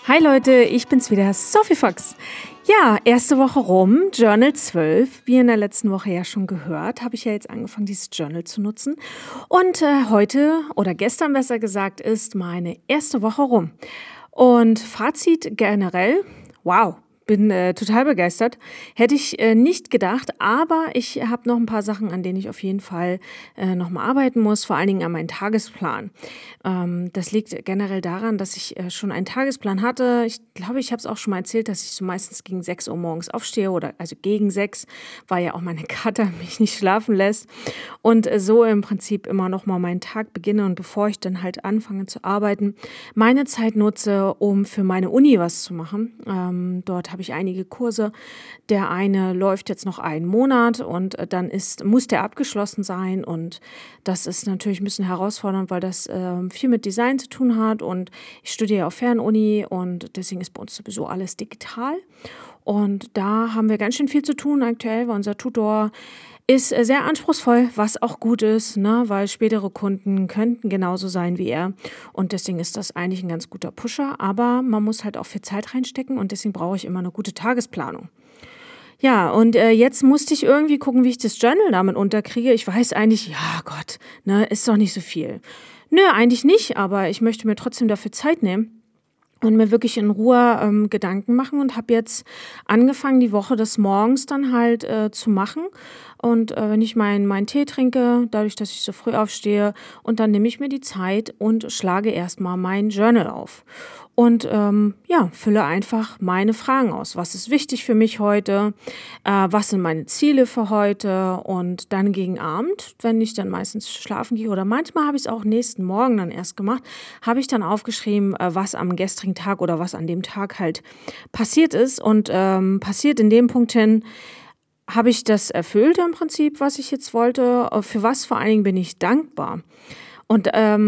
Hi Leute, ich bin's wieder, Sophie Fox. Ja, erste Woche rum, Journal 12. Wie in der letzten Woche ja schon gehört, habe ich ja jetzt angefangen, dieses Journal zu nutzen. Und heute oder gestern besser gesagt ist meine erste Woche rum. Und Fazit generell, wow. Bin total begeistert. Hätte ich nicht gedacht, aber ich habe noch ein paar Sachen, an denen ich auf jeden Fall noch mal arbeiten muss, vor allen Dingen an meinen Tagesplan. Das liegt generell daran, dass ich schon einen Tagesplan hatte. Ich glaube, ich habe es auch schon mal erzählt, dass ich so meistens gegen 6 Uhr morgens aufstehe oder also gegen 6, weil ja auch meine Kater mich nicht schlafen lässt. Und so im Prinzip immer noch mal meinen Tag beginne und bevor ich dann halt anfange zu arbeiten, meine Zeit nutze, um für meine Uni was zu machen. Dort habe ich einige Kurse. Der eine läuft jetzt noch einen Monat und dann muss der abgeschlossen sein. Und das ist natürlich ein bisschen herausfordernd, weil das viel mit Design zu tun hat. Und ich studiere auf Fernuni und deswegen ist bei uns sowieso alles digital. Und da haben wir ganz schön viel zu tun aktuell, weil unser Tutor ist sehr anspruchsvoll, was auch gut ist, ne? Weil spätere Kunden könnten genauso sein wie er. Und deswegen ist das eigentlich ein ganz guter Pusher. Aber man muss halt auch viel Zeit reinstecken und deswegen brauche ich immer eine gute Tagesplanung. Ja, und jetzt musste ich irgendwie gucken, wie ich das Journal damit unterkriege. Ich weiß eigentlich, ja Gott, ne, ist doch nicht so viel. Nö, eigentlich nicht, aber ich möchte mir trotzdem dafür Zeit nehmen und mir wirklich in Ruhe Gedanken machen und habe jetzt angefangen, die Woche des Morgens dann halt zu machen. Und wenn ich meinen Tee trinke, dadurch, dass ich so früh aufstehe, und dann nehme ich mir die Zeit und schlage erstmal mein Journal auf. Und ja, fülle einfach meine Fragen aus. Was ist wichtig für mich heute? Was sind meine Ziele für heute? Und dann gegen Abend, wenn ich dann meistens schlafen gehe, oder manchmal habe ich es auch nächsten Morgen dann erst gemacht, habe ich dann aufgeschrieben, was am gestrigen Tag oder was an dem Tag halt passiert ist. Und passiert in dem Punkt hin, habe ich das erfüllt im Prinzip, was ich jetzt wollte? Für was vor allen Dingen bin ich dankbar? Und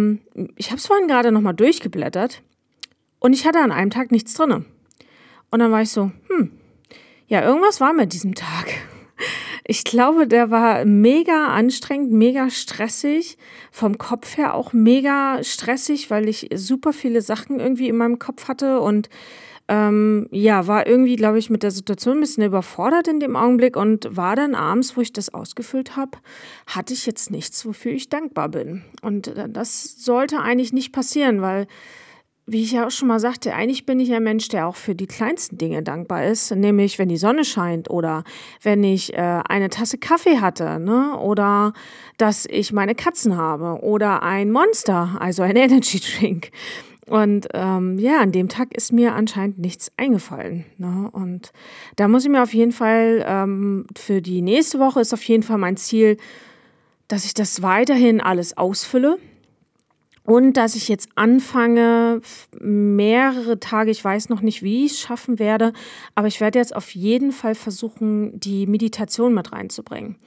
ich habe es vorhin gerade nochmal durchgeblättert und ich hatte an einem Tag nichts drin. Und dann war ich so, ja, irgendwas war mit diesem Tag. Ich glaube, der war mega anstrengend, mega stressig, vom Kopf her auch mega stressig, weil ich super viele Sachen irgendwie in meinem Kopf hatte und ja, war irgendwie, glaube ich, mit der Situation ein bisschen überfordert in dem Augenblick und war dann abends, wo ich das ausgefüllt habe, hatte ich jetzt nichts, wofür ich dankbar bin. Und das sollte eigentlich nicht passieren, weil, wie ich ja auch schon mal sagte, eigentlich bin ich ein Mensch, der auch für die kleinsten Dinge dankbar ist, nämlich wenn die Sonne scheint oder wenn ich eine Tasse Kaffee hatte, ne? Oder dass ich meine Katzen habe oder ein Monster, also ein Energy Drink. Und ja, an dem Tag ist mir anscheinend nichts eingefallen. Ne? Und da muss ich mir auf jeden Fall, für die nächste Woche ist auf jeden Fall mein Ziel, dass ich das weiterhin alles ausfülle. Und dass ich jetzt anfange, mehrere Tage, ich weiß noch nicht, wie ich es schaffen werde, aber ich werde jetzt auf jeden Fall versuchen, die Meditation mit reinzubringen.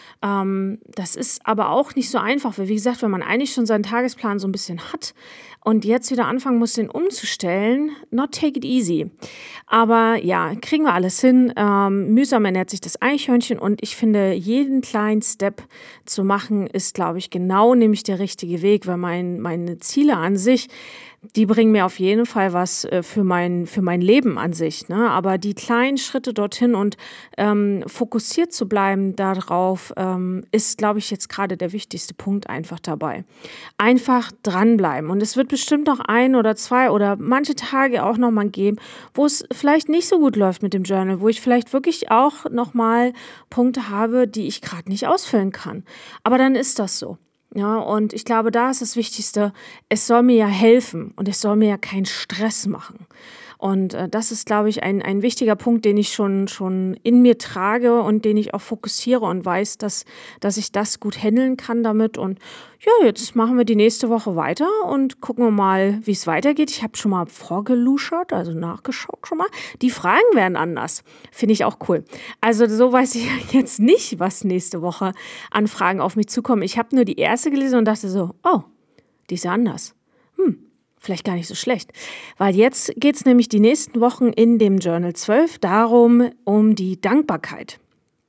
Das ist aber auch nicht so einfach, weil wie gesagt, wenn man eigentlich schon seinen Tagesplan so ein bisschen hat und jetzt wieder anfangen muss, den umzustellen, not take it easy. Aber ja, kriegen wir alles hin. Mühsam ernährt sich das Eichhörnchen und ich finde, jeden kleinen Step zu machen, ist, glaube ich, genau nämlich der richtige Weg, weil meine Ziele an sich, die bringen mir auf jeden Fall was für mein Leben an sich. Ne? Aber die kleinen Schritte dorthin und fokussiert zu bleiben darauf, ist, glaube ich, jetzt gerade der wichtigste Punkt einfach dabei. Einfach dranbleiben. Und es wird bestimmt noch ein oder zwei oder manche Tage auch nochmal geben, wo es vielleicht nicht so gut läuft mit dem Journal, wo ich vielleicht wirklich auch nochmal Punkte habe, die ich gerade nicht ausfüllen kann. Aber dann ist das so. Ja, und ich glaube, da ist das Wichtigste, es soll mir ja helfen und es soll mir ja keinen Stress machen. Und das ist, glaube ich, ein wichtiger Punkt, den ich schon in mir trage und den ich auch fokussiere und weiß, dass ich das gut handeln kann damit. Und ja, jetzt machen wir die nächste Woche weiter und gucken wir mal, wie es weitergeht. Ich habe schon mal vorgeluschert, also nachgeschaut schon mal. Die Fragen werden anders. Finde ich auch cool. Also so weiß ich jetzt nicht, was nächste Woche an Fragen auf mich zukommen. Ich habe nur die erste gelesen und dachte so, oh, die ist ja anders. Vielleicht gar nicht so schlecht, weil jetzt geht es nämlich die nächsten Wochen in dem Journal 12 darum, um die Dankbarkeit.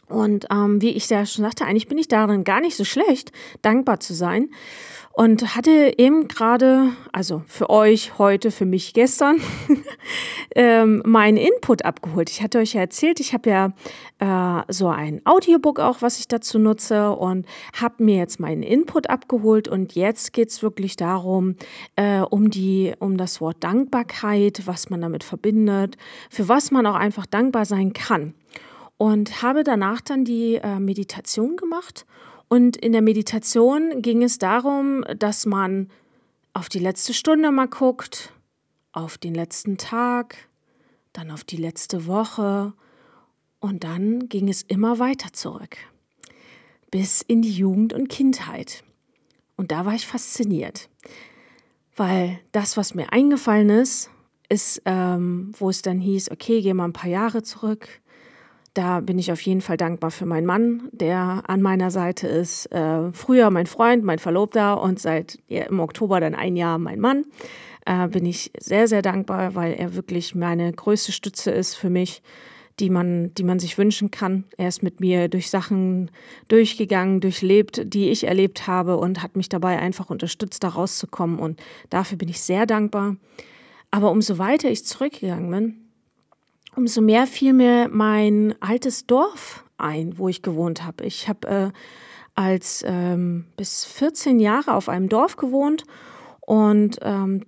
Und wie ich ja schon sagte, eigentlich bin ich darin gar nicht so schlecht, dankbar zu sein. Und hatte eben gerade, also für euch heute, für mich gestern, meinen Input abgeholt. Ich hatte euch ja erzählt, ich habe ja so ein Audiobook auch, was ich dazu nutze und habe mir jetzt meinen Input abgeholt. Und jetzt geht's wirklich darum, um das Wort Dankbarkeit, was man damit verbindet, für was man auch einfach dankbar sein kann. Und habe danach dann die Meditation gemacht. Und in der Meditation ging es darum, dass man auf die letzte Stunde mal guckt, auf den letzten Tag, dann auf die letzte Woche und dann ging es immer weiter zurück, bis in die Jugend und Kindheit. Und da war ich fasziniert, weil das, was mir eingefallen ist, wo es dann hieß, okay, geh mal ein paar Jahre zurück. Da bin ich auf jeden Fall dankbar für meinen Mann, der an meiner Seite ist. Früher mein Freund, mein Verlobter und seit im Oktober dann ein Jahr mein Mann. Bin ich sehr, sehr dankbar, weil er wirklich meine größte Stütze ist für mich, die man sich wünschen kann. Er ist mit mir durch Sachen durchgegangen, durchlebt, die ich erlebt habe und hat mich dabei einfach unterstützt, da rauszukommen. Und dafür bin ich sehr dankbar. Aber umso weiter ich zurückgegangen bin, umso mehr fiel mir mein altes Dorf ein, wo ich gewohnt habe. Ich habe bis 14 Jahre auf einem Dorf gewohnt und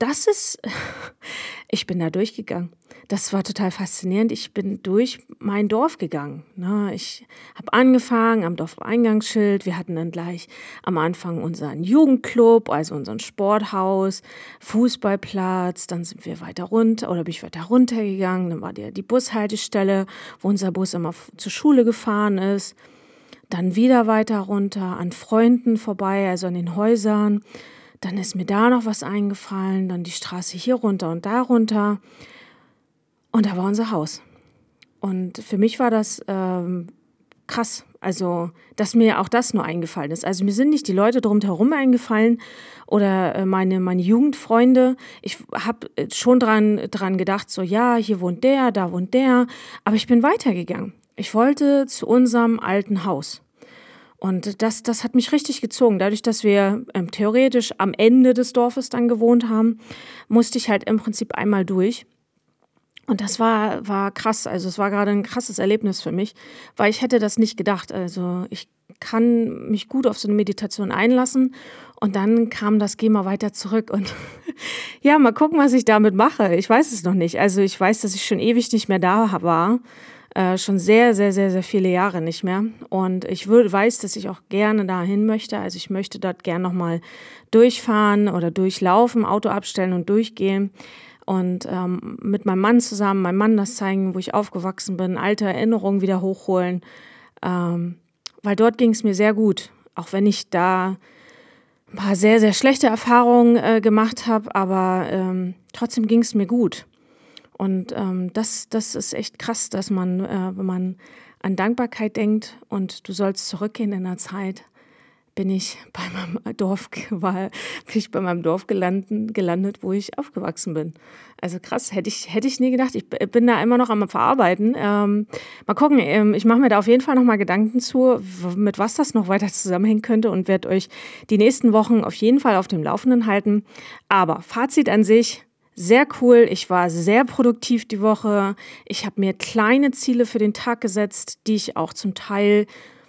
ich bin da durchgegangen. Das war total faszinierend. Ich bin durch mein Dorf gegangen. Ich habe angefangen am Dorfeingangsschild. Wir hatten dann gleich am Anfang unseren Jugendclub, also unseren Sporthaus, Fußballplatz. Dann sind wir weiter runter oder bin ich weiter runtergegangen. Dann war die Bushaltestelle, wo unser Bus immer zur Schule gefahren ist. Dann wieder weiter runter, an Freunden vorbei, also an den Häusern. Dann ist mir da noch was eingefallen. Dann die Straße hier runter und da runter. Und da war unser Haus. Und für mich war das krass, also dass mir auch das nur eingefallen ist. Also mir sind nicht die Leute drumherum eingefallen oder meine Jugendfreunde. Ich habe schon dran gedacht, so ja, hier wohnt der, da wohnt der. Aber ich bin weitergegangen. Ich wollte zu unserem alten Haus. Und das hat mich richtig gezogen. Dadurch, dass wir theoretisch am Ende des Dorfes dann gewohnt haben, musste ich halt im Prinzip einmal durch. Und das war krass, also es war gerade ein krasses Erlebnis für mich, weil ich hätte das nicht gedacht. Also ich kann mich gut auf so eine Meditation einlassen und dann kam das Geh mal weiter zurück und ja, mal gucken, was ich damit mache. Ich weiß es noch nicht. Also ich weiß, dass ich schon ewig nicht mehr da war, schon sehr, sehr, sehr, sehr viele Jahre nicht mehr und ich weiß, dass ich auch gerne dahin möchte. Also ich möchte dort gerne nochmal durchfahren oder durchlaufen, Auto abstellen und durchgehen. Und mit meinem Mann zusammen, meinem Mann das zeigen, wo ich aufgewachsen bin, alte Erinnerungen wieder hochholen, weil dort ging es mir sehr gut, auch wenn ich da ein paar sehr, sehr schlechte Erfahrungen gemacht habe, aber trotzdem ging es mir gut. Und das ist echt krass, dass man, wenn man an Dankbarkeit denkt und du sollst zurückgehen in der Zeit, bin ich bei meinem Dorf gelandet, wo ich aufgewachsen bin. Also krass, hätte ich nie gedacht. Ich bin da immer noch am Verarbeiten. Mal gucken, ich mache mir da auf jeden Fall nochmal Gedanken zu, mit was das noch weiter zusammenhängen könnte und werde euch die nächsten Wochen auf jeden Fall auf dem Laufenden halten. Aber Fazit an sich, sehr cool. Ich war sehr produktiv die Woche. Ich habe mir kleine Ziele für den Tag gesetzt, die ich auch zum Teil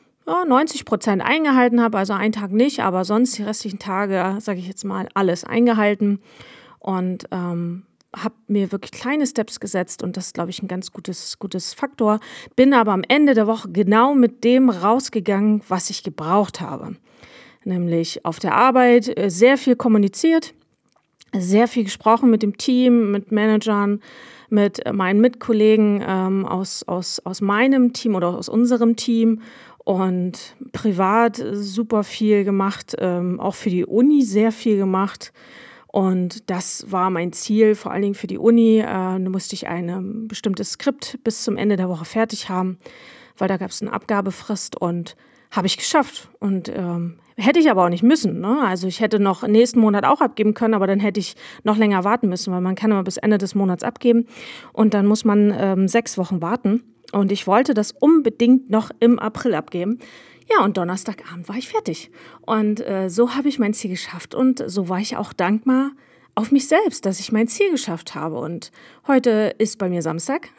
90% eingehalten habe, also einen Tag nicht, aber sonst die restlichen Tage, sage ich jetzt mal, alles eingehalten und habe mir wirklich kleine Steps gesetzt und das ist, glaube ich, ein ganz gutes Faktor. Bin aber am Ende der Woche genau mit dem rausgegangen, was ich gebraucht habe. Nämlich auf der Arbeit sehr viel kommuniziert, sehr viel gesprochen mit dem Team, mit Managern, mit meinen Mitkollegen aus meinem Team oder aus unserem Team. Und privat super viel gemacht, auch für die Uni sehr viel gemacht. Und das war mein Ziel, vor allen Dingen für die Uni. Da musste ich ein bestimmtes Skript bis zum Ende der Woche fertig haben, weil da gab es eine Abgabefrist und habe ich geschafft. Und hätte ich aber auch nicht müssen, ne? Also ich hätte noch nächsten Monat auch abgeben können, aber dann hätte ich noch länger warten müssen, weil man kann immer bis Ende des Monats abgeben und dann muss man 6 Wochen warten. Und ich wollte das unbedingt noch im April abgeben. Ja, und Donnerstagabend war ich fertig. Und so habe ich mein Ziel geschafft. Und so war ich auch dankbar auf mich selbst, dass ich mein Ziel geschafft habe. Und heute ist bei mir Samstag.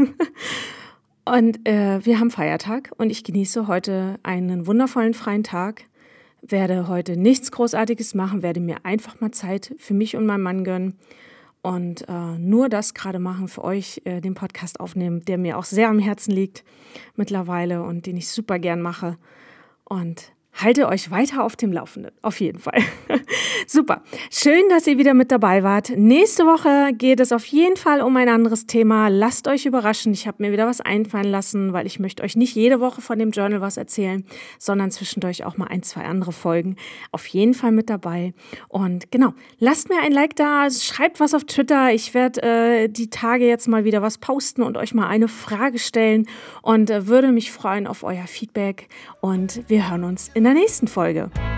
Und wir haben Feiertag. Und ich genieße heute einen wundervollen freien Tag. Werde heute nichts Großartiges machen, werde mir einfach mal Zeit für mich und meinen Mann gönnen. Und nur das gerade machen für euch, den Podcast aufnehmen, der mir auch sehr am Herzen liegt mittlerweile und den ich super gern mache. Und halte euch weiter auf dem Laufenden, auf jeden Fall. Super, schön, dass ihr wieder mit dabei wart. Nächste Woche geht es auf jeden Fall um ein anderes Thema. Lasst euch überraschen, ich habe mir wieder was einfallen lassen, weil ich möchte euch nicht jede Woche von dem Journal was erzählen, sondern zwischendurch auch mal 1, 2 andere Folgen. Auf jeden Fall mit dabei. Und genau, lasst mir ein Like da, schreibt was auf Twitter. Ich werde die Tage jetzt mal wieder was posten und euch mal eine Frage stellen und würde mich freuen auf euer Feedback. Und wir hören uns in der nächsten Folge.